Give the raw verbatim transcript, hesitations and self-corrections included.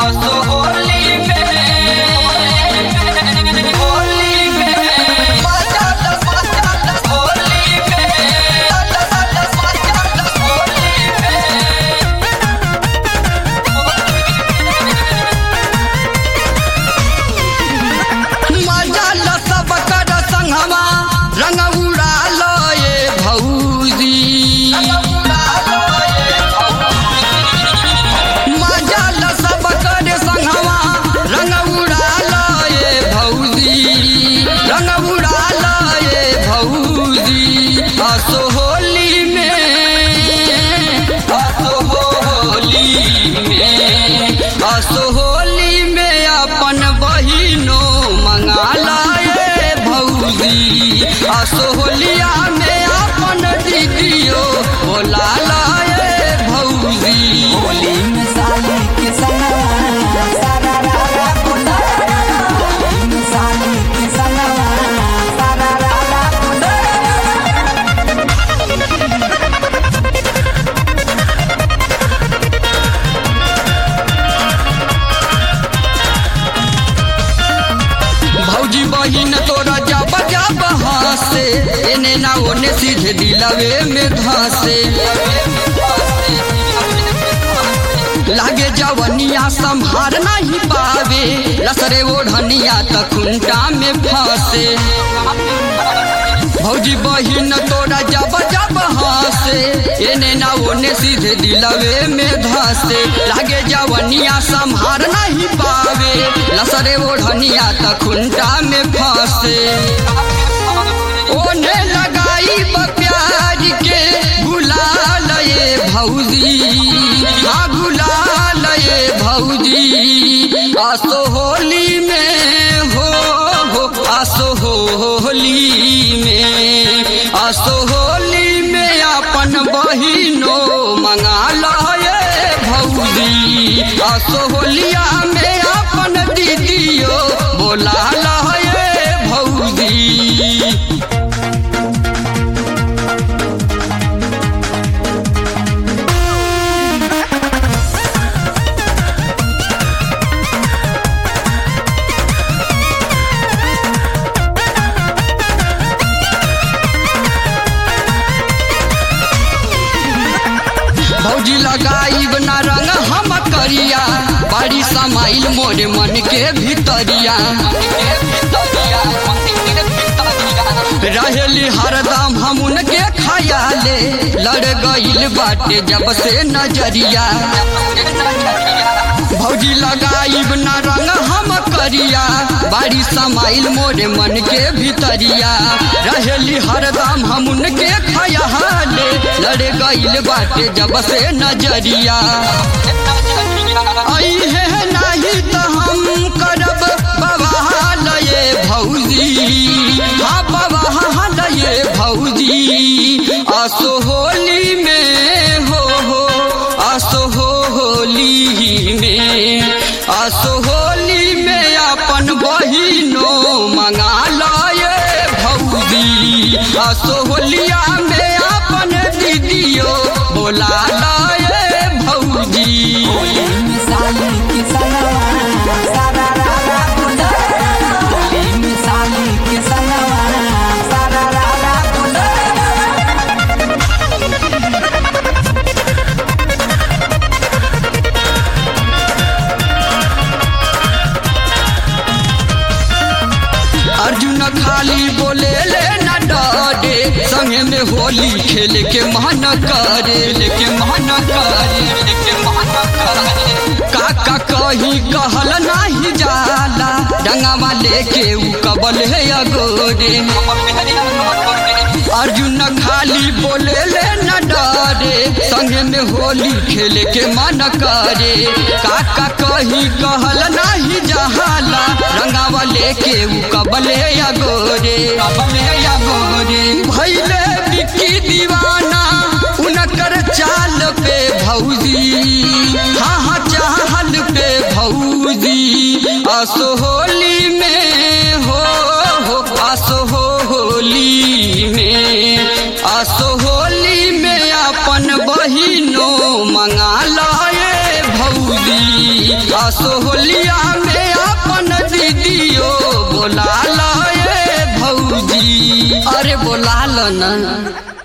असो होली में होली में मजा मजा होली में होली में मजा ल सब कर संगवा रंग उड़ा लो ये भौजी मजा ल सब कर संगवा रंग उड़ा लो ये भौजी रंग उड़ा लो ये भौजी असो होली में असो होली में असो होली में अपन बहिनो मंगा लाए भौजी असो होलिया में अपन दीदियो बोला लाए भौजी होली में साली के संगवा सारा रारा बोला होली में साली के संगवा सारा रारा बोला भौजी बहिन तोरा जब जब हंसे एने ना ओने सीधे दिलवे में धंसे लागे जवनिया संभार नहीं पावे लसरे ओढ़निया त खुंटा में फंसे भौजी बहिन तोरा जब जब हंसे एने ना ओने सीधे दिलवे में धंसे लागे जवनिया संभार नहीं पावे लसरे ओढ़निया त खुंटा में फंसे ओने लगाई प्यार के गुलाल ये भौजी हाँ गुलाल ये भौजी आसो होली में हो हो आसो होली में आसो होली में अपन बहिनो मंगा लाए भौजी आसो होलिया में अपन दीदियो बोला लाए भौजी भौजी लगाई बना रंग हम करिया बड़ी समाइल मोरे मन के भीतरिया रहेली हरदम हम उनके खयाले लड़ गईल बाटे जब से नजरिया भौजी लगाई बना रंग हम करिया बारी समाइल मोरे मन के भीतरिया रहेली हरदम हम उनके खयाले लड़ गईल बाटे जब से नजरिया आई है नहीं तो हम करब बवाल ये भौजी हाँ बवाल ये भौजी आसो होली में हो हो आसो होली में आसो होली में अपन बहिनो मंगा लाए भौजी आसो होलिया में अपन दीदियो बोला लाए भौजी होली में साली के संगवा सारा रारा बोला होली में साली के संगवा सारा रारा बोला अर्जुन खाली बोले ले न डरे संगे में होली खेल के मन करे लेके मन करे लेके मन करे काका कहीं कहल नहीं जाला डंगावा लेके उ कबल है अगोरे अर्जुन खाली बोले ले न डरे संगे में होली खेल के मन करे काका कहीं कहल नहीं जाला रंगावा लेके उ कबले अगोरे कबले अगोरे भैले बिकी दीवाना उनकर चाल पे भौजी हाँ हाँ चाल पे भौजी आसो होली में हो हो आसो होली में आसो होली में अपन बहिनो मंगा लाए भौजी असोहलिया में अपन दीदियो बोला लो ये भौजी, अरे बोला लो ना।